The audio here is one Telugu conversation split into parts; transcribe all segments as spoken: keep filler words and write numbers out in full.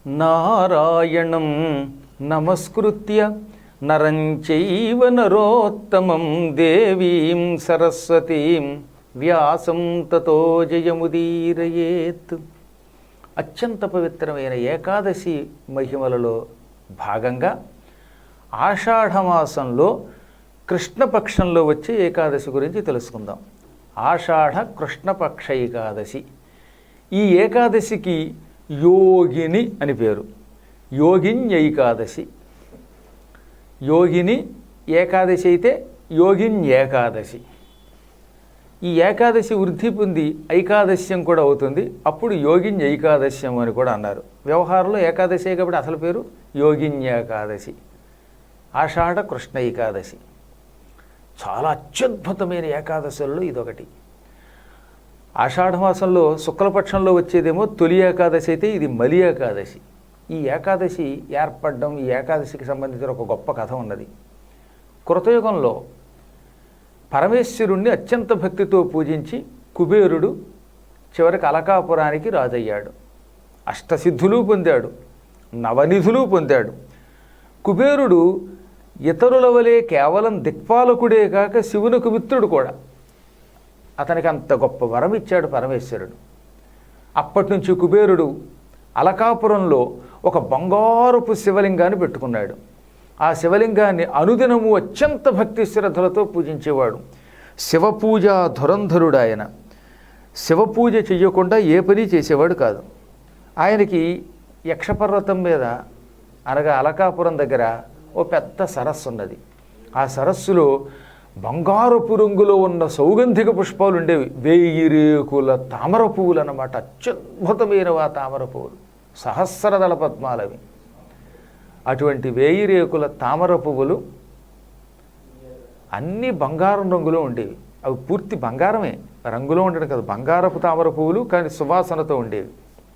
నారాయణం నమస్కృత్య నరం చైవ నరోత్తమం దేవీం సరస్వతీం వ్యాసం తతో జయముదీరయేత్. అత్యంత పవిత్రమైన ఏకాదశి మహిమలలో భాగంగా ఆషాఢమాసంలో కృష్ణపక్షంలో వచ్చే ఏకాదశి గురించి తెలుసుకుందాం. ఆషాఢ కృష్ణపక్ష ఏకాదశి. ఈ ఏకాదశికి యోగిని అని పేరు. యోగిన్యైకాదశి. యోగిని ఏకాదశి అయితే యోగిన్యేకాదశి. ఈ ఏకాదశి వృద్ధి పొంది ఐకాదశ్యం కూడా అవుతుంది. అప్పుడు యోగిన్యైకాదశ్యం అని కూడా అన్నారు. వ్యవహారంలో ఏకాదశి కాబట్టి అసలు పేరు యోగిన్యేకాదశి. ఆషాఢ కృష్ణ ఏకాదశి చాలా అత్యద్భుతమైన ఏకాదశులలో ఇదొకటి. ఆషాఢమాసంలో శుక్లపక్షంలో వచ్చేదేమో తొలి ఏకాదశి అయితే ఇది మలి ఏకాదశి. ఈ ఏకాదశి ఏర్పడడం, ఈ ఏకాదశికి సంబంధించిన ఒక గొప్ప కథ ఉన్నది. కృతయుగంలో పరమేశ్వరుణ్ణి అత్యంత భక్తితో పూజించి కుబేరుడు చివరికి అలకాపురానికి రాజయ్యాడు. అష్టసిద్ధులు పొందాడు, నవనిధులు పొందాడు. కుబేరుడు ఇతరుల వలె కేవలం దిక్పాలకుడే కాక శివునికి మిత్రుడు కూడా. అతనికి అంత గొప్ప వరం ఇచ్చాడు పరమేశ్వరుడు. అప్పటి నుంచి కుబేరుడు అలకాపురంలో ఒక బంగారపు శివలింగాన్ని పెట్టుకున్నాడు. ఆ శివలింగాన్ని అనుదినము అత్యంత భక్తి శ్రద్ధలతో పూజించేవాడు. శివపూజ ధురంధరుడు ఆయన. శివపూజ చెయ్యకుండా ఏ పని చేసేవాడు కాదు. ఆయనకి యక్షపర్వతం మీద అనగా అలకాపురం దగ్గర ఓ పెద్ద సరస్సు ఉన్నది. ఆ సరస్సులో బంగారపు రంగులో ఉన్న సౌగంధిక పుష్పాలు ఉండేవి. వేయి రేకుల తామర పువ్వులు అన్నమాట. అత్యద్భుతమైనవి ఆ తామర పువ్వులు, సహస్రదళ పద్మాలవి. అటువంటి వేయి రేకుల తామర పువ్వులు అన్నీ బంగారం రంగులో ఉండేవి. అవి పూర్తి బంగారమే, రంగులో ఉండడం కాదు, బంగారపు తామర పువ్వులు, కానీ సువాసనతో ఉండేవి.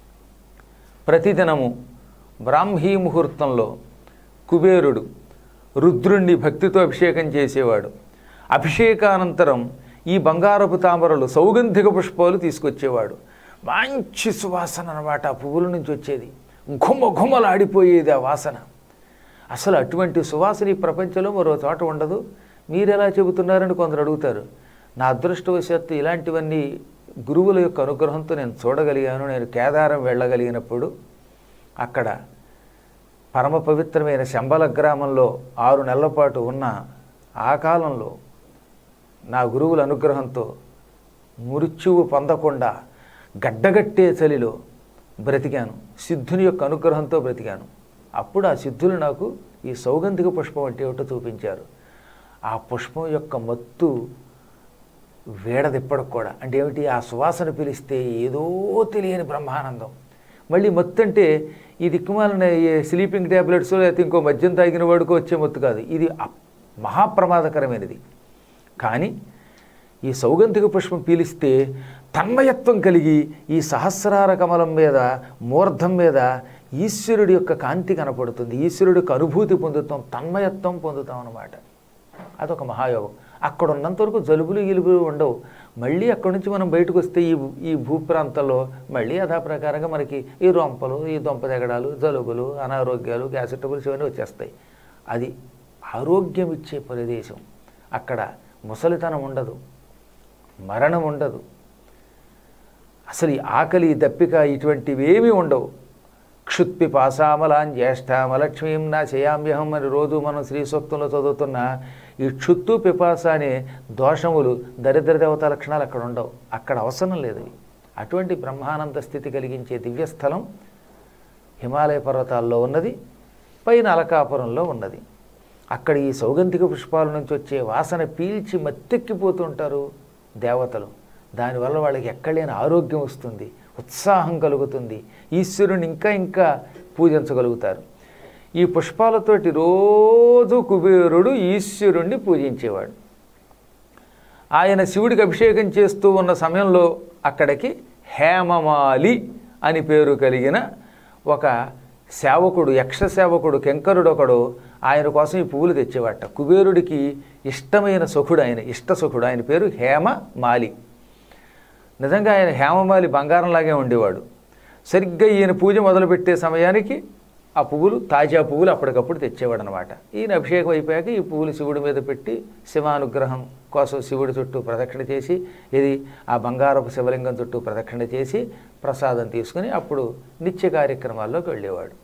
ప్రతిదినము బ్రాహ్మీ ముహూర్తంలో కుబేరుడు రుద్రుణ్ణి భక్తితో అభిషేకం చేసేవాడు. అభిషేకానంతరం ఈ బంగారపు తామరలు సౌగంధిక పుష్పాలు తీసుకొచ్చేవాడు. మంచి సువాసన అన్నమాట ఆ పువ్వుల నుంచి వచ్చేది. ఘుమ ఘుమలాడిపోయేది ఆ వాసన. అసలు అటువంటి సువాసన ఈ ప్రపంచంలో మరో చోట ఉండదు. మీరెలా చెబుతున్నారని కొందరు అడుగుతారు. నా అదృష్టవశాత్తు ఇలాంటివన్నీ గురువుల యొక్క అనుగ్రహంతో నేను చూడగలిగాను. నేను కేదారం వెళ్ళగలిగినప్పుడు అక్కడ పరమ పవిత్రమైన శంబల గ్రామంలో ఆరు నెలల పాటు ఉన్న ఆ కాలంలో నా గురువుల అనుగ్రహంతో మృత్యువు పొందకుండా గడ్డగట్టే చలిలో బ్రతికాను. సిద్ధుని యొక్క అనుగ్రహంతో బ్రతికాను. అప్పుడు ఆ సిద్ధులు నాకు ఈ సౌగంధిక పుష్పం అంటే ఏమిటో చూపించారు. ఆ పుష్పం యొక్క మత్తు వేడదిప్పటికి కూడా. అంటే ఏమిటి, ఆ సువాసన పిలిస్తే ఏదో తెలియని బ్రహ్మానందం. మళ్ళీ మత్తు అంటే ఈ దిక్కుమాలిన స్లీపింగ్ ట్యాబ్లెట్స్ లేకపోతే ఇంకో మద్యం తాగిన వాడికో వచ్చే మత్తు కాదు. ఇది మహాప్రమాదకరమైనది. కానీ ఈ సౌగంధిక పుష్పం పీలిస్తే తన్మయత్వం కలిగి ఈ సహస్రార కమలం మీద, మూర్ధం మీద ఈశ్వరుడి యొక్క కాంతి కనపడుతుంది. ఈశ్వరుడి యొక్క అనుభూతి పొందుతాం, తన్మయత్వం పొందుతాం అన్నమాట. అదొక మహాయోగం. అక్కడ ఉన్నంత వరకు జలుబులు గిలుబులు ఉండవు. మళ్ళీ అక్కడి నుంచి మనం బయటకు వస్తే ఈ ఈ భూప్రాంతంలో మళ్ళీ యథాప్రకారంగా మనకి ఈ రొంపలు, ఈ దొంపదెగడాలు, జలుబులు, అనారోగ్యాలు, గ్యాస్ ట్రబుల్స్ ఇవన్నీ వచ్చేస్తాయి. అది ఆరోగ్యం ఇచ్చే ప్రదేశం. అక్కడ ముసలితనం ఉండదు, మరణం ఉండదు, అసలు ఈ ఆకలి, దప్పిక ఇటువంటివి ఏమీ ఉండవు. క్షుత్పిపాసామలాం జ్యేష్ఠామలక్ష్మీం నా చేయామ్యహం అని రోజు మనం శ్రీ సూక్తంలో చదువుతున్న ఈ క్షుత్తు పిపాస అనే దోషములు, దరిద్ర దేవత లక్షణాలు అక్కడ ఉండవు. అక్కడ అవసరం లేదు. అటువంటి బ్రహ్మానంద స్థితి కలిగించే దివ్యస్థలం హిమాలయ పర్వతాల్లో ఉన్నది, పైన అలకాపురంలో ఉన్నది. అక్కడ ఈ సౌగంధిక పుష్పాల నుంచి వచ్చే వాసన పీల్చి మత్తెక్కిపోతుంటారు దేవతలు. దానివల్ల వాళ్ళకి ఎక్కడలేని ఆరోగ్యం వస్తుంది, ఉత్సాహం కలుగుతుంది, ఈశ్వరుని ఇంకా ఇంకా పూజించగలుగుతారు. ఈ పుష్పాలతోటి రోజు కుబేరుడు ఈశ్వరుణ్ణి పూజించేవాడు. ఆయన శివుడికి అభిషేకం చేస్తూ ఉన్న సమయంలో అక్కడికి హేమమాలి అని పేరు కలిగిన ఒక సేవకుడు, యక్ష సేవకుడు, కెంకరుడు ఒకడు ఆయన కోసం ఈ పువ్వులు తెచ్చేవాట. కుబేరుడికి ఇష్టమైన సుఖుడు ఆయన, ఇష్ట సుఖుడు. ఆయన పేరు హేమమాలి. నిజంగా ఆయన హేమమాలి బంగారంలాగే ఉండేవాడు. సరిగ్గా ఈయన పూజ మొదలుపెట్టే సమయానికి ఆ పువ్వులు తాజా పువ్వులు అప్పటికప్పుడు తెచ్చేవాడు అనమాట. ఈయన అభిషేకం అయిపోయాక ఈ పువ్వులు శివుడి మీద పెట్టి శివానుగ్రహం కోసం శివుడి చుట్టూ ప్రదక్షిణ చేసి, ఇది ఆ బంగారపు శివలింగం చుట్టూ ప్రదక్షిణ చేసి ప్రసాదం తీసుకుని అప్పుడు నిత్య కార్యక్రమాల్లోకి వెళ్ళేవాడు.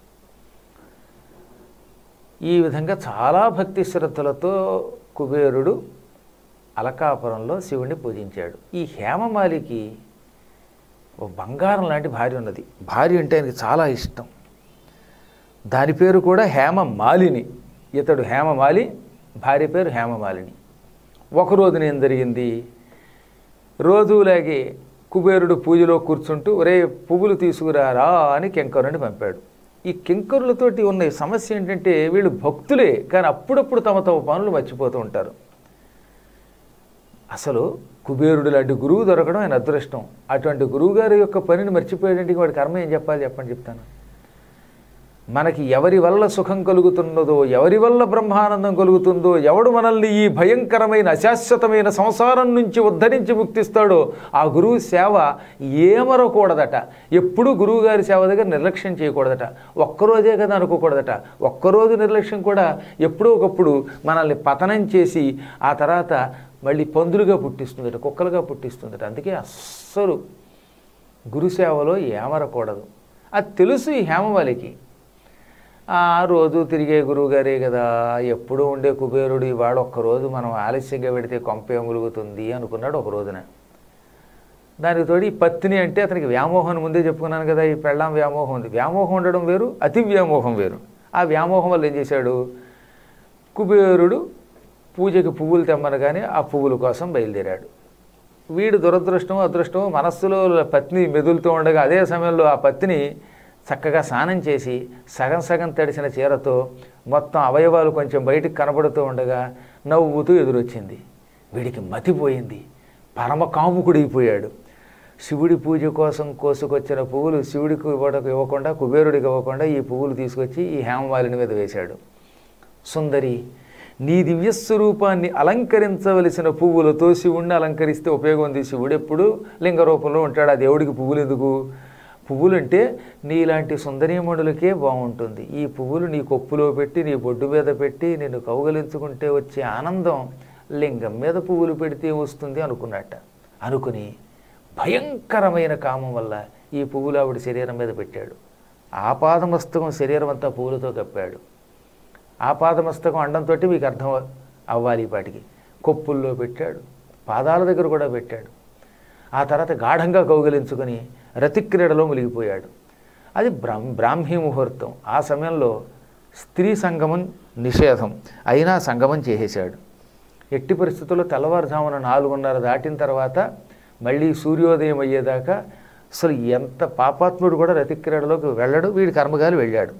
ఈ విధంగా చాలా భక్తి శ్రద్ధలతో కుబేరుడు అలకాపురంలో శివుణ్ణి పూజించాడు. ఈ హేమమాలికి ఓ బంగారం లాంటి భార్య ఉన్నది. భార్య అంటే ఆయనకి చాలా ఇష్టం. దాని పేరు కూడా హేమమాలిని. ఇతడు హేమమాలి, భార్య పేరు హేమమాలిని. ఒకరోజున ఏం జరిగింది, రోజులాగే కుబేరుడు పూజలో కూర్చుంటూ ఒరే పువ్వులు తీసుకురారా అని కింకరుని పంపాడు. ఈ కింకరులతోటి ఉన్న సమస్య ఏంటంటే వీళ్ళు భక్తులే, కానీ అప్పుడప్పుడు తమ తమ పనులు మర్చిపోతూ ఉంటారు. అసలు కుబేరుడు లాంటి గురువు దొరకడం ఆయన అదృష్టం. అటువంటి గురువుగారి యొక్క పనిని మర్చిపోయేటందుకు వాడి కర్మ ఏం చెప్పాలి చెప్పండి చెప్తాను. మనకి ఎవరి వల్ల సుఖం కలుగుతున్నదో, ఎవరి వల్ల బ్రహ్మానందం కలుగుతుందో, ఎవడు మనల్ని ఈ భయంకరమైన అశాశ్వతమైన సంసారం నుంచి ఉద్ధరించి ముక్తిస్తాడో ఆ గురువు సేవ ఏమరకూడదట. ఎప్పుడూ గురువుగారి సేవ దగ్గర నిర్లక్ష్యం చేయకూడదట. ఒక్కరోజే కదా అనుకోకూడదట. ఒక్కరోజు నిర్లక్ష్యం కూడా ఎప్పుడో ఒకప్పుడు మనల్ని పతనం చేసి ఆ తర్వాత మళ్ళీ పందులుగా పుట్టిస్తుందట, కుక్కలుగా పుట్టిస్తుందట. అందుకే అస్సలు గురుసేవలో ఏమరకూడదు. అది తెలుసు ఈ హేమమాలికి. ఆ రోజు తిరిగే గురువుగారే కదా, ఎప్పుడూ ఉండే కుబేరుడు ఇవాళ ఒక్కరోజు మనం ఆలస్యంగా పెడితే కొంపే ములుగుతుంది అనుకున్నాడు ఒక రోజున. దానికి తోడు ఈ పత్ని అంటే అతనికి వ్యామోహం ముందే చెప్పుకున్నాను కదా, ఈ పెళ్ళాం వ్యామోహం ఉంది. వ్యామోహం ఉండడం వేరు, అతి వ్యామోహం వేరు. ఆ వ్యామోహం వల్ల ఏం చేశాడు, కుబేరుడు పూజకి పువ్వులు తెమ్మనగానే ఆ పువ్వుల కోసం బయలుదేరాడు. వీడు దురదృష్టం అదృష్టం మనస్సులో పత్ని మెదులుతూ ఉండగా అదే సమయంలో ఆ పత్ని చక్కగా స్నానం చేసి సగం సగం తడిసిన చీరతో మొత్తం అవయవాలు కొంచెం బయటికి కనబడుతూ ఉండగా నవ్వుతూ ఎదురొచ్చింది. వీడికి మతిపోయింది, పరమ కాముకుడిగిపోయాడు. శివుడి పూజ కోసం కోసుకొచ్చిన పువ్వులు శివుడికి ఇవ్వడానికి ఇవ్వకుండా కుబేరుడికి ఇవ్వకుండా ఈ పువ్వులు తీసుకొచ్చి ఈ హేమమాలిని మీద వేశాడు. సుందరి, నీ దివ్యస్వరూపాన్ని అలంకరించవలసిన పువ్వులతో శివుణ్ణి అలంకరిస్తే ఉపయోగం ఉంది. శివుడు ఎప్పుడు లింగ రూపంలో ఉంటాడు, ఆ దేవుడికి పువ్వులు ఎందుకు? పువ్వులంటే నీలాంటి సుందరీమణులకే బాగుంటుంది. ఈ పువ్వులు నీ కొప్పులో పెట్టి నీ బొడ్డు మీద పెట్టి నేను కౌగలించుకుంటే వచ్చే ఆనందం లింగం మీద పువ్వులు పెడితే వస్తుంది అనుకున్నట్ట. అనుకుని భయంకరమైన కామం వల్ల ఈ పువ్వులు ఆవిడ శరీరం మీద పెట్టాడు. ఆపాదమస్తకం శరీరం అంతా పువ్వులతో కప్పాడు. ఆపాదమస్తకం అండంతో మీకు అర్థం అవ్వాలి ఈ పాటికి. కొప్పుల్లో పెట్టాడు, పాదాల దగ్గర కూడా పెట్టాడు. ఆ తర్వాత గాఢంగా కౌగిలించుకొని రతిక్రీడలో మునిగిపోయాడు. అది బ్రాహ్మ బ్రాహ్మీ ముహూర్తం. ఆ సమయంలో స్త్రీ సంగమం నిషేధం, అయినా సంగమం చేసేశాడు. ఎట్టి పరిస్థితుల్లో తెల్లవారుజామున నాలుగున్నర దాటిన తర్వాత మళ్ళీ సూర్యోదయం అయ్యేదాకా అసలు ఎంత పాపాత్ముడు కూడా రతిక్రీడలోకి వెళ్ళడు. వీడి కర్మగాలి వెళ్ళాడు.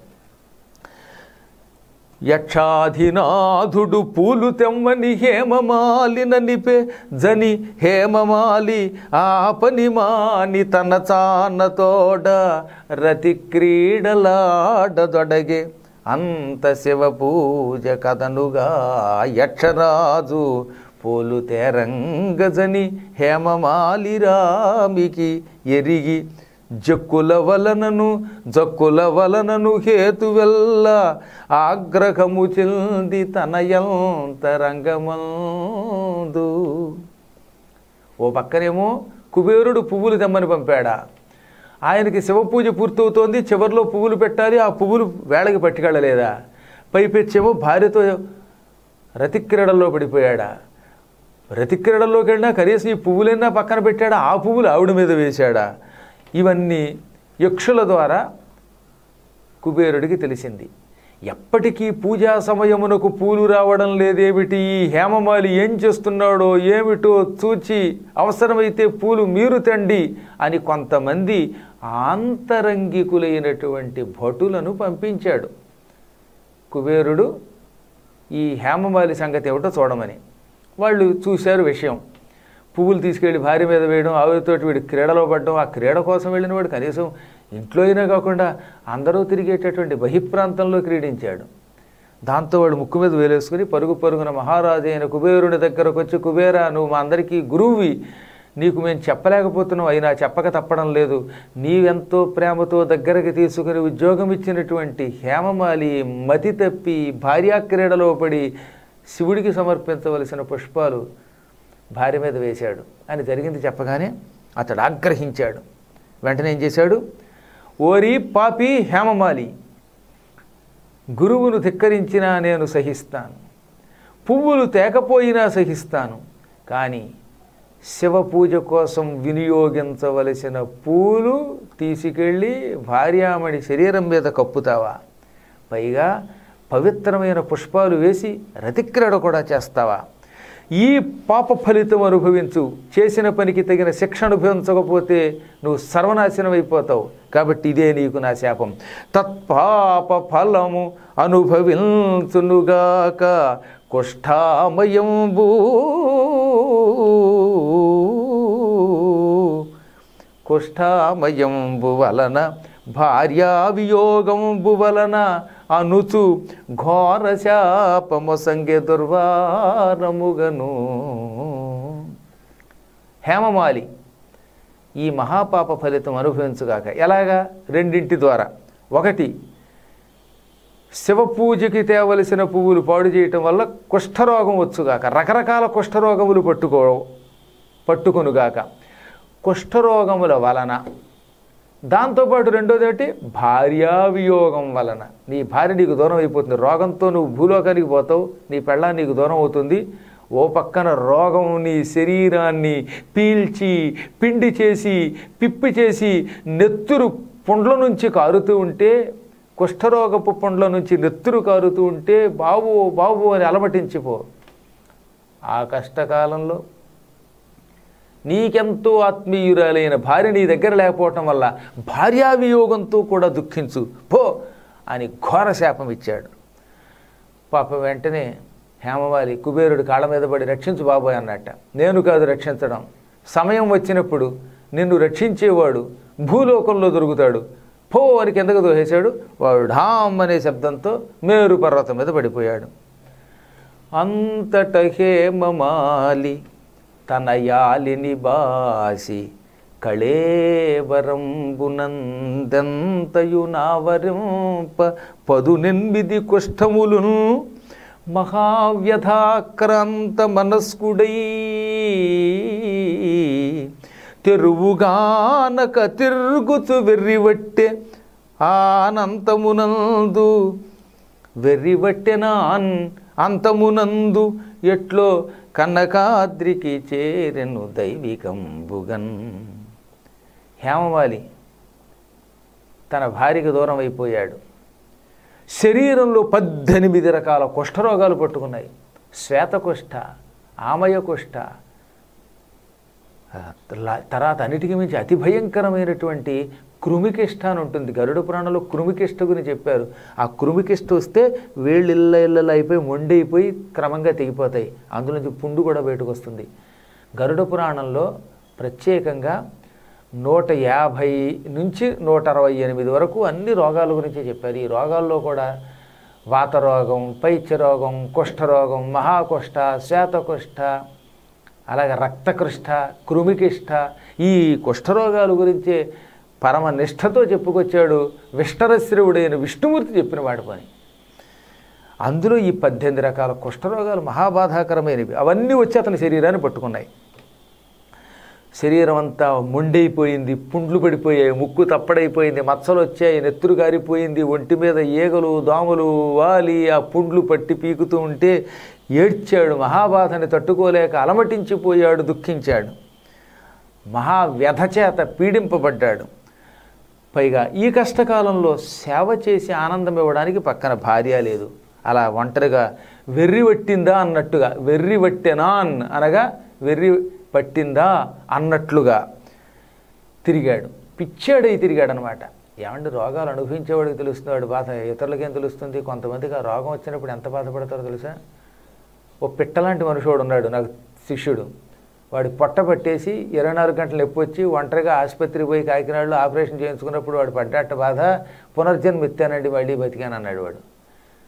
యక్షాధినాథుడు పూలు తెమ్మని హేమమాలిన నిపే జని హేమమాలి ఆ పని మాని తన చానతోడ రతి క్రీడలాడదొడగే అంత శివ పూజ కథనుగా యక్షరాజు పూలు తేరంగజని హేమమాలి రామికి ఎరిగి జక్కుల వలనను జక్కుల వలనను హేతువెల్ల ఆగ్రహము చెంది తనయంతరంగమందు. ఓ పక్కనేమో కుబేరుడు పువ్వులు తెమ్మని పంపాడా, ఆయనకి శివపూజ పూర్తవుతోంది, చివరిలో పువ్వులు పెట్టాలి, ఆ పువ్వులు వేళకి పట్టుకెళ్ళలేదా? పైపెచ్చేమో భార్యతో రతిక్రీడల్లో పడిపోయాడా? రతిక్రీడల్లోకి వెళ్ళినా కనీసం ఈ పువ్వులైనా పక్కన పెట్టాడా? ఆ పువ్వులు ఆవిడ మీద వేశాడా? ఇవన్నీ యక్షుల ద్వారా కుబేరుడికి తెలిసింది. ఎప్పటికీ పూజా సమయమునకు పూలు రావడం లేదేమిటి, ఈ హేమమాలి ఏం చేస్తున్నాడో ఏమిటో చూచి అవసరమైతే పూలు మీరు తండి అని కొంతమంది ఆంతరంగికులైనటువంటి భటులను పంపించాడు కుబేరుడు ఈ హేమమాలి సంగతి ఏమిటో చూడమని. వాళ్ళు చూశారు విషయం. పువ్వులు తీసుకెళ్ళి భార్య మీద వేయడం, ఆవిడతోటి వీడి క్రీడలో పడడం, ఆ క్రీడ కోసం వెళ్ళిన వాడు కనీసం ఇంట్లో అయినా కాకుండా అందరూ తిరిగేటటువంటి బహిప్రాంతంలో క్రీడించాడు. దాంతో వాడు ముక్కు మీద వేలేసుకుని పరుగు పరుగున మహారాజు అయిన కుబేరుని దగ్గరకు వచ్చి, కుబేరా, నువ్వు మా అందరికీ గురువువి, నీకు మేము చెప్పలేకపోతున్నాం, అయినా చెప్పక తప్పడం లేదు. నీవెంతో ప్రేమతో దగ్గరకు తీసుకుని ఉద్యోగం ఇచ్చినటువంటి హేమమాలి మతి తప్పి భార్యాక్రీడలో పడి శివుడికి సమర్పించవలసిన పుష్పాలు భార్య మీద వేశాడు అని జరిగింది చెప్పగానే అతడు ఆగ్రహించాడు. వెంటనే ఏం చేశాడు? ఓరి పాపి హేమమాలి, గురువును ధిక్కరించినా నేను సహిస్తాను, పువ్వులు తేకపోయినా సహిస్తాను, కానీ శివ పూజ కోసం వినియోగించవలసిన పూలు తీసుకెళ్ళి భార్యామణి శరీరం మీద కప్పుతావా? పైగా పవిత్రమైన పుష్పాలు వేసి రతిక్రీడ కూడా చేస్తావా? ఈ పాప ఫలితం అనుభవించు. చేసిన పనికి తగిన శిక్ష అనుభవించకపోతే నువ్వు సర్వనాశనం అయిపోతావు. కాబట్టి ఇదే నీకు నా శాపం. తత్పాప ఫలము అనుభవించునుగాక కుష్ఠామయంబు కుష్ఠామయంబు వలన భార్యా వియోగంబు వలన అనుచు ఘోర శాపమొసంగే దుర్వారముగను. హేమమాలి ఈ మహాపాప ఫలితం అనుభవించుగాక. ఎలాగా? రెండింటి ద్వారా. ఒకటి, శివ పూజకి తేవలసిన పువ్వులు పాడు చేయటం వల్ల కుష్ఠరోగం వచ్చుగాక, రకరకాల కుష్ఠరోగములు పట్టుకో పట్టుకొనుగాక. కుష్ఠరోగముల వలన, దాంతోపాటు రెండోది ఏమిటి? భార్యావియోగం వలన. నీ భార్య నీకు దూరం అయిపోతుంది. రోగంతో నువ్వు భూలోకానికి పోతావు, నీ పెళ్ళాం నీకు దూరం అవుతుంది. ఓ పక్కన రోగం నీ శరీరాన్ని పీల్చి పిండి చేసి పిప్పి చేసి నెత్తురు పుండ్ల నుంచి కారుతూ ఉంటే, కుష్ఠరోగపు పుండ్ల నుంచి నెత్తురు కారుతూ ఉంటే బాబు బాబు అని అలమటించిపో. ఆ కష్టకాలంలో నీకెంతో ఆత్మీయురాలైన భార్య నీ దగ్గర లేకపోవటం వల్ల భార్యావియోగంతో కూడా దుఃఖించు పో అని ఘోర శాపం ఇచ్చాడు. పాపం వెంటనే హేమమాలి కుబేరుడు కాళ్ళ మీద పడి రక్షించు బాబోయ్ అన్నట్ట. నేను కాదు రక్షించడం, సమయం వచ్చినప్పుడు నిన్ను రక్షించేవాడు భూలోకంలో దొరుకుతాడు, పో అని కిందకు దోహేశాడు. వాడు ఢామ్ అనే శబ్దంతో మేరు పర్వతం మీద పడిపోయాడు. అంతట హేమమాలి తన యాలిని బాసి కళేవరంబునందెంతయు నావరింప పదునెనిమిది కుష్ఠములును మహావ్యధాక్రాంత మనస్కుడై తెరువుగానక తిరుగుచు వెర్రివట్టె ఆనంతమునందు వెర్రివట్టెనాన్ అంతమునందు ఎట్లో కనకాద్రికి చేరెను దైవికంబుగన్. హేమమాలి తన భార్యకు దూరం అయిపోయాడు. శరీరంలో పద్దెనిమిది రకాల కుష్ఠరోగాలు పట్టుకున్నాయి. శ్వేతకుష్ఠ, ఆమయకుష్ఠ, తర్వాత అన్నిటికీ మించి అతి భయంకరమైనటువంటి కృమికిష్ట అని ఉంటుంది. గరుడ పురాణంలో కృమికిష్ట గురించి చెప్పారు. ఆ కృమికిష్ట వస్తే వేళ్ళు ఇళ్ళ ఇళ్ళ అయిపోయి మొండైపోయి క్రమంగా తెగిపోతాయి. అందులోంచి పుండు కూడా బయటకు వస్తుంది. గరుడ పురాణంలో ప్రత్యేకంగా నూట యాభై నుంచి నూట అరవై ఎనిమిది వరకు అన్ని రోగాల గురించి చెప్పారు. ఈ రోగాల్లో కూడా వాతరోగం, పైత్యరోగం, కుష్ఠరోగం, మహాకుష్ఠ, శ్వేతకుష్ఠ, అలాగే రక్తకృష్ఠ, కృమికిష్ఠ, ఈ కుష్ఠరోగాల గురించే పరమ నిష్ఠతో చెప్పుకొచ్చాడు విష్టరశ్రవుడైన విష్ణుమూర్తి చెప్పిన వాడి పని. అందులో ఈ పద్దెనిమిది రకాల కుష్ఠరోగాలు మహాబాధాకరమైనవి. అవన్నీ వచ్చి అతని శరీరాన్ని పట్టుకున్నాయి. శరీరం అంతా మొండైపోయింది, పుండ్లు పడిపోయాయి, ముక్కు తప్పడైపోయింది, మచ్చలు వచ్చాయి, నెత్తురు గారిపోయింది, ఒంటి మీద ఈగలు దోమలు వాలి ఆ పుండ్లు పట్టి పీకుతూ ఉంటే ఏడ్చాడు. మహాబాధని తట్టుకోలేక అలమటించిపోయాడు, దుఃఖించాడు, మహావ్యధ చేత పీడింపబడ్డాడు. పైగా ఈ కష్టకాలంలో సేవ చేసి ఆనందం ఇవ్వడానికి పక్కన భార్య లేదు. అలా ఒంటరిగా వెర్రి పట్టిందా అన్నట్టుగా, వెర్రి పట్టెనాన్ అనగా వెర్రి పట్టిందా అన్నట్లుగా తిరిగాడు. పిచ్చాడై తిరిగాడు అనమాట. ఏమంటే రోగాలు అనుభవించేవాడికి తెలుస్తున్నాడు బాధ, ఇతరులకేం తెలుస్తుంది? కొంతమందికి ఆ రోగం వచ్చినప్పుడు ఎంత బాధపడతారో తెలుసా? ఓ పిట్టలాంటి మనుషుడు ఉన్నాడు నాకు శిష్యుడు. వాడి పొట్ట పట్టేసి ఇరవై నాలుగు గంటలు నొప్పి వచ్చి ఒంటరిగా ఆసుపత్రికి పోయి కాకినాడలో ఆపరేషన్ చేయించుకున్నప్పుడు వాడు పడ్డట్ట బాధ, పునర్జన్మ ఎత్తానండి మళ్ళీ బతికాను అన్నాడు వాడు.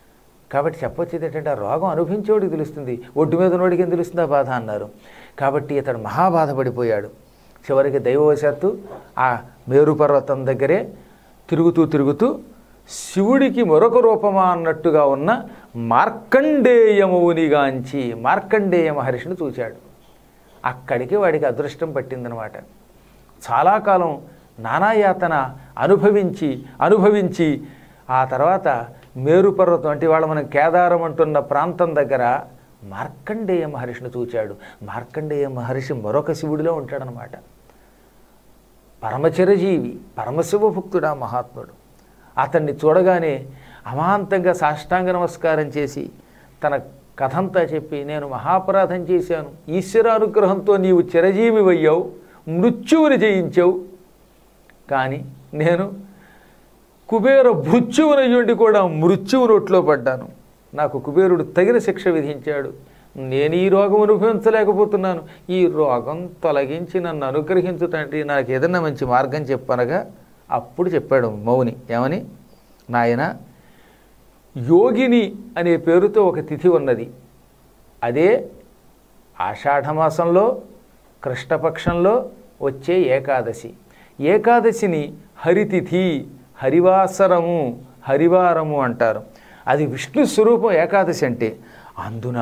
కాబట్టి చెప్పొచ్చేది ఏంటంటే ఆ రోగం అనుభవించేవాడికి తెలుస్తుంది, ఒడ్డు మీద ఉన్నవాడికి ఏం తెలుస్తుంది ఆ బాధ అన్నారు. కాబట్టి ఇతడు మహాబాధపడిపోయాడు. చివరికి దైవవశాత్తు ఆ మేరు పర్వతం దగ్గరే తిరుగుతూ తిరుగుతూ శివుడికి మరొక రూపమా అన్నట్టుగా ఉన్న మార్కండేయమునిగాంచి మార్కండేయ మహర్షిని చూశాడు. అక్కడికి వాడికి అదృష్టం పట్టిందనమాట. చాలా కాలం నానాయాతన అనుభవించి అనుభవించి ఆ తర్వాత మేరు పర్వతం అంటే ఇవాళ మనం కేదారం అంటున్న ప్రాంతం దగ్గర మార్కండేయ మహర్షిని చూచాడు. మార్కండేయ మహర్షి మరొక శివుడిలో ఉంటాడనమాట. పరమచిరజీవి, పరమశివభక్తుడా మహాత్ముడు. అతన్ని చూడగానే అమాంతంగా సాష్టాంగ నమస్కారం చేసి తన కథంతా చెప్పి, నేను మహాపరాధం చేశాను, ఈశ్వరానుగ్రహంతో నీవు చిరజీవి అయ్యావు, మృత్యువుని జయించావు, కానీ నేను కుబేర భృత్యువునయ్యుండి కూడా మృత్యువు నోట్లో పడ్డాను. నాకు కుబేరుడు తగిన శిక్ష విధించాడు. నేను ఈ రోగం అనుభవించలేకపోతున్నాను. ఈ రోగం తొలగించి నన్ను అనుగ్రహించు తండ్రి, నాకు ఏదన్నా మంచి మార్గం చెప్పనగా అప్పుడు చెప్పాడు మౌని. ఏమని? నాయన, యోగిని అనే పేరుతో ఒక తిథి ఉన్నది. అదే ఆషాఢమాసంలో కృష్ణపక్షంలో వచ్చే ఏకాదశి. ఏకాదశిని హరితిథి, హరివాసరము, హరివారము అంటారు. అది విష్ణు స్వరూపం ఏకాదశి అంటే. అందున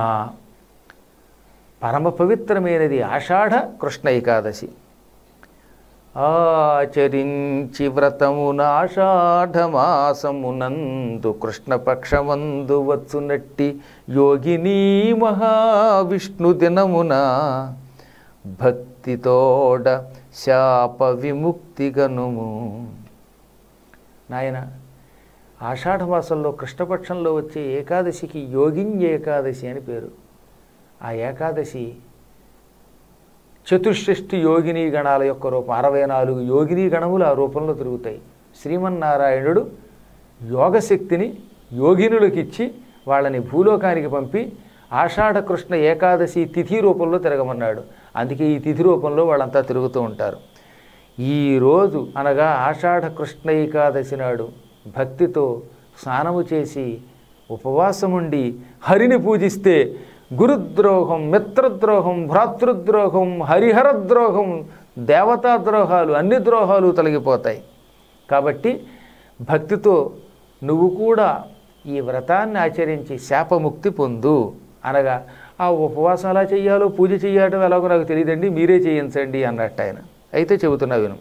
పరమ పవిత్రమైనది ఆషాఢ కృష్ణ ఏకాదశి. ఆచరించి వ్రతమున ఆషాఢమాసమునందు కృష్ణపక్షమందు వచ్చునట్టి యోగిని మహావిష్ణు దినమున భక్తితోడ శాప విముక్తిగనుము. నాయన, ఆషాఢమాసంలో కృష్ణపక్షంలో వచ్చే ఏకాదశికి యోగిన్ ఏకాదశి అని పేరు. ఆ ఏకాదశి చతుషష్ఠి యోగిని గణాల యొక్క రూపం. అరవై నాలుగు యోగిని గణములు ఆ రూపంలో తిరుగుతాయి. శ్రీమన్నారాయణుడు యోగశక్తిని యోగినులకు ఇచ్చి వాళ్ళని భూలోకానికి పంపి ఆషాఢ కృష్ణ ఏకాదశి తిథి రూపంలో తిరగమన్నాడు. అందుకే ఈ తిథి రూపంలో వాళ్ళంతా తిరుగుతూ ఉంటారు. ఈరోజు అనగా ఆషాఢ కృష్ణ ఏకాదశి నాడు భక్తితో స్నానము చేసి ఉపవాసముండి హరిని పూజిస్తే గురుద్రోహం, మిత్రద్రోహం, భ్రాతృద్రోహం, హరిహరద్రోహం, దేవతాద్రోహాలు, అన్ని ద్రోహాలు తొలగిపోతాయి. కాబట్టి భక్తితో నువ్వు కూడా ఈ వ్రతాన్ని ఆచరించి శాపముక్తి పొందు అనగా, ఆ ఉపవాసం ఎలా చెయ్యాలో పూజ చెయ్యటం ఎలాగో నాకు తెలియదండి, మీరే చేయించండి అన్నట్టు ఆయన. అయితే చెబుతున్నా విను.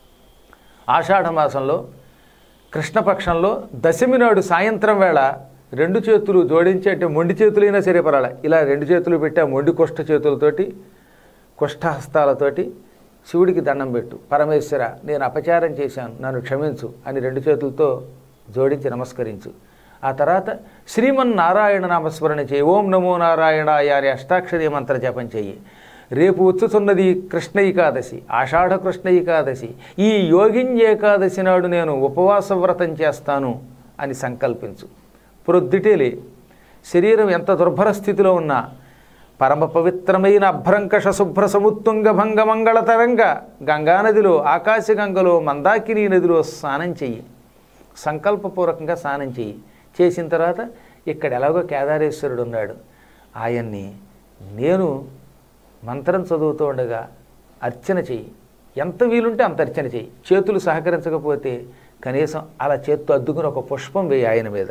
ఆషాఢమాసంలో కృష్ణపక్షంలో దశమి నాడు సాయంత్రం వేళ రెండు చేతులు జోడించి, అంటే మొండి చేతులైనా సరే పరాల, ఇలా రెండు చేతులు పెట్టి ఆ మొండి కుష్ఠ చేతులతోటి కుష్ఠహస్తాలతోటి శివుడికి దండం పెట్టు. పరమేశ్వర, నేను అపచారం చేశాను, నన్ను క్షమించు అని రెండు చేతులతో జోడించి నమస్కరించు. ఆ తర్వాత శ్రీమన్నారాయణ నామస్మరణ చేయి. ఓం నమో నారాయణాయ అని అష్టాక్షరీ మంత్ర జపం చెయ్యి. రేపు వచ్చుతున్నది కృష్ణ ఏకాదశి, ఆషాఢ కృష్ణ ఏకాదశి. ఈ యోగిన్ ఏకాదశి నాడు నేను ఉపవాస వ్రతం చేస్తాను అని సంకల్పించు. ప్రొద్దుటేలే శరీరం ఎంత దుర్భర స్థితిలో ఉన్నా పరమ పవిత్రమైన అభ్రంకష శుభ్ర సముత్తుంగ భంగ మంగళతరంగ గంగానదిలో, ఆకాశగంగలో, మందాకిని నదిలో స్నానం చెయ్యి. సంకల్పపూర్వకంగా స్నానం చెయ్యి. చేసిన తర్వాత ఇక్కడ ఎలాగో కేదారేశ్వరుడు ఉన్నాడు, ఆయన్ని నేను మంత్రం చదువుతూ ఉండగా అర్చన చెయ్యి. ఎంత వీలుంటే అంత అర్చన చెయ్యి. చేతులు సహకరించకపోతే కనీసం అలా చేత్తో అద్దుకుని ఒక పుష్పం వేయి ఆయన మీద.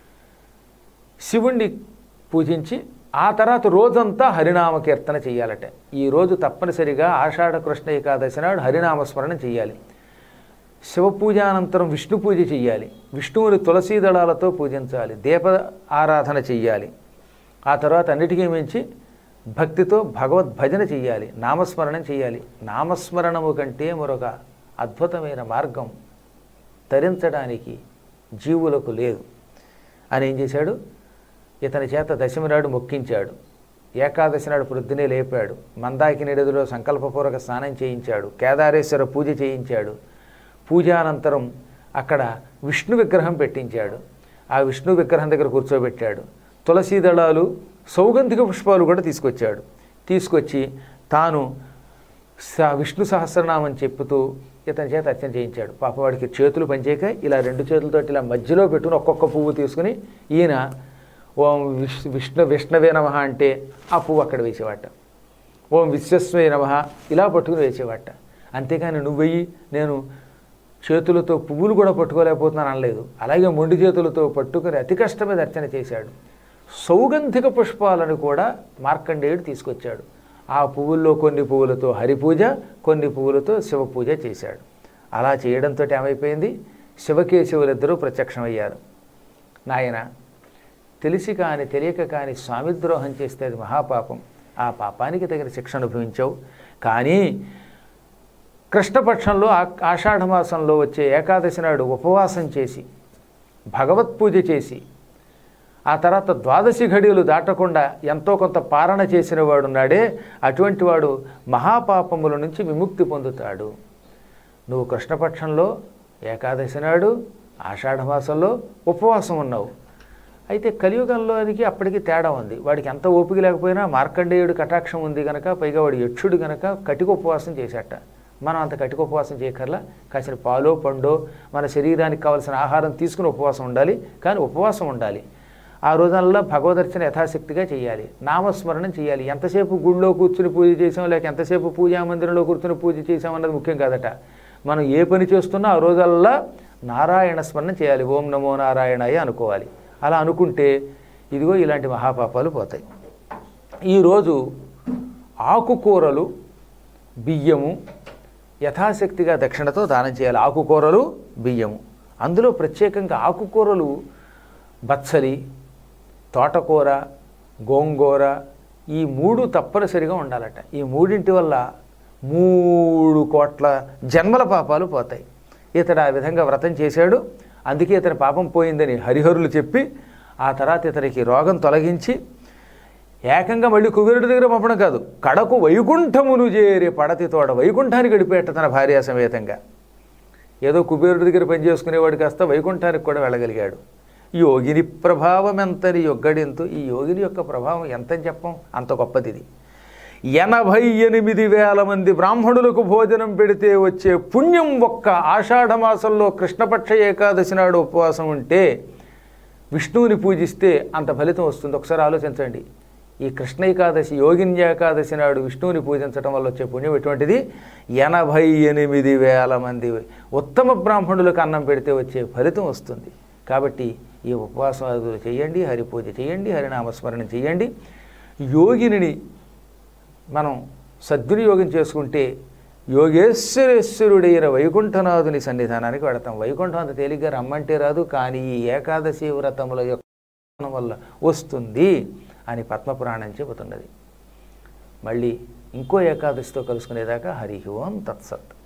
శివుణ్ణి పూజించి ఆ తర్వాత రోజంతా హరినామ కీర్తన చెయ్యాలట. ఈరోజు తప్పనిసరిగా ఆషాఢ కృష్ణ ఏకాదశి నాడు హరినామస్మరణ చెయ్యాలి. శివ పూజానంతరం విష్ణు పూజ చెయ్యాలి. విష్ణువుని తులసీ దళాలతో పూజించాలి. దీప ఆరాధన చెయ్యాలి. ఆ తర్వాత అన్నిటికీ మించి భక్తితో భగవద్భజన చెయ్యాలి. నామస్మరణం చెయ్యాలి. నామస్మరణము కంటే మరొక అద్భుతమైన మార్గం తరించడానికి జీవులకు లేదు అని ఏం చేశాడు, ఇతని చేత దశమి నాడు మొక్కించాడు. ఏకాదశి నాడు ప్రొద్దునే లేపాడు. మందాకిని నదిలో సంకల్పపూర్వక స్నానం చేయించాడు. కేదారేశ్వర పూజ చేయించాడు. పూజానంతరం అక్కడ విష్ణు విగ్రహం పెట్టించాడు. ఆ విష్ణు విగ్రహం దగ్గర కూర్చోబెట్టాడు. తులసీ దళాలు, సౌగంధిక పుష్పాలు కూడా తీసుకొచ్చాడు. తీసుకొచ్చి తాను విష్ణు సహస్రనామం చెప్పుతూ ఇతని చేత అర్చన చేయించాడు. పాపవాడికి చేతులు పనిచేయక ఇలా రెండు చేతులతో ఇలా మధ్యలో పెట్టుకుని ఒక్కొక్క పువ్వు తీసుకుని ఈయన ఓం విష్ విష్ణు విష్ణవే నమః అంటే ఆ పువ్వు అక్కడ వేసేవాట. ఓం విశ్వస్వే నమః ఇలా పట్టుకుని వేసేవాట. అంతేకాని నువ్వు వెయ్యి నేను చేతులతో పువ్వులు కూడా పట్టుకోలేకపోతున్నాను అనలేదు. అలాగే మొండి చేతులతో పట్టుకుని అతి కష్ట మీద అర్చన చేశాడు. సౌగంధిక పుష్పాలను కూడా మార్కండేయుడు తీసుకొచ్చాడు. ఆ పువ్వుల్లో కొన్ని పువ్వులతో హరిపూజ, కొన్ని పువ్వులతో శివపూజ చేశాడు. అలా చేయడంతో ఏమైపోయింది, శివకేశవులిద్దరూ ప్రత్యక్షమయ్యారు. నాయన, తెలిసి కాని తెలియక కాని స్వామిద్రోహం చేస్తే అది మహాపాపం. ఆ పాపానికి తగిన శిక్ష అనుభవించావు. కానీ కృష్ణపక్షంలో ఆషాఢమాసంలో వచ్చే ఏకాదశి నాడు ఉపవాసం చేసి భగవత్పూజ చేసి ఆ తర్వాత ద్వాదశి ఘడియలు దాటకుండా ఎంతో కొంత పారణ చేసిన వాడు నాడే అటువంటి వాడు మహాపాపముల నుంచి విముక్తి పొందుతాడు. నువ్వు కృష్ణపక్షంలో ఏకాదశి నాడు ఆషాఢమాసంలో ఉపవాసం ఉన్నావు. అయితే కలియుగంలోనికి అప్పటికి తేడా ఉంది. వాడికి ఎంత ఓపిక లేకపోయినా మార్కండేయుడు కటాక్షం ఉంది కనుక, పైగా వాడు యక్షుడు కనుక కటిక ఉపవాసం చేశాట. మనం అంత కటిక ఉపవాసం చేయకర్లా, కాసిన పాలో పండో మన శరీరానికి కావాల్సిన ఆహారం తీసుకుని ఉపవాసం ఉండాలి. కానీ ఉపవాసం ఉండాలి. ఆ రోజుల్లో భగవదర్చన యథాశక్తిగా చేయాలి, నామస్మరణం చేయాలి. ఎంతసేపు గుళ్ళో కూర్చుని పూజ చేసాం లేక ఎంతసేపు పూజా మందిరంలో కూర్చుని పూజ చేసామన్నది ముఖ్యం కాదట. మనం ఏ పని చేస్తున్నా ఆ రోజుల్లో నారాయణ స్మరణ చేయాలి. ఓం నమో నారాయణాయ అనుకోవాలి. అలా అనుకుంటే ఇదిగో ఇలాంటి మహాపాపాలు పోతాయి. ఈరోజు ఆకుకూరలు, బియ్యము యథాశక్తిగా దక్షిణతో దానం చేయాలి. ఆకుకూరలు, బియ్యము. అందులో ప్రత్యేకంగా ఆకుకూరలు బచ్చలి, తోటకూర, గోంగూర ఈ మూడు తప్పనిసరిగా ఉండాలట. ఈ మూడింటి వల్ల మూడు కోట్ల జన్మల పాపాలు పోతాయి. ఇతడు ఆ విధంగా వ్రతం చేశాడు. అందుకే ఇతని పాపం పోయిందని హరిహరులు చెప్పి ఆ తర్వాత ఇతనికి రోగం తొలగించి ఏకంగా మళ్ళీ కుబేరుడి దగ్గర పంపడం కాదు, కడకు వైకుంఠమును చేరే పడతి తోట వైకుంఠానికి గడిపేట తన భార్య సమేతంగా. ఏదో కుబేరుడి దగ్గర పనిచేసుకునేవాడు కాస్త వైకుంఠానికి కూడా వెళ్ళగలిగాడు. యోగిని ప్రభావం ఎంతని యొగ్గడింతు. ఈ యోగిని యొక్క ప్రభావం ఎంతని చెప్పం, అంత గొప్పది ఇది. ఎనభై ఎనిమిది వేల మంది బ్రాహ్మణులకు భోజనం పెడితే వచ్చే పుణ్యం ఒక్క ఆషాఢమాసంలో కృష్ణపక్ష ఏకాదశి నాడు ఉపవాసం ఉంటే విష్ణువుని పూజిస్తే అంత ఫలితం వస్తుంది. ఒకసారి ఆలోచించండి. ఈ కృష్ణ ఏకాదశి, యోగిని ఏకాదశి నాడు విష్ణువుని పూజించడం వల్ల వచ్చే పుణ్యం ఎటువంటిది? ఎనభై ఎనిమిది వేల మంది ఉత్తమ బ్రాహ్మణులకు అన్నం పెడితే వచ్చే ఫలితం వస్తుంది. కాబట్టి ఈ ఉపవాసాలు చేయండి, హరిపూజ చేయండి, హరినామస్మరణ చేయండి. యోగిని మనం సద్వినియోగం చేసుకుంటే యోగేశ్వరేశ్వరుడైన వైకుంఠనాథుని సన్నిధానానికి వెళతాం. వైకుంఠం అంత తేలిగ్గా రమ్మంటే రాదు, కానీ ఈ ఏకాదశి వ్రతముల యొక్క వల్ల వస్తుంది అని పద్మపురాణం చెబుతున్నది. మళ్ళీ ఇంకో ఏకాదశితో కలుసుకునేదాకా హరి ఓం తత్సత్.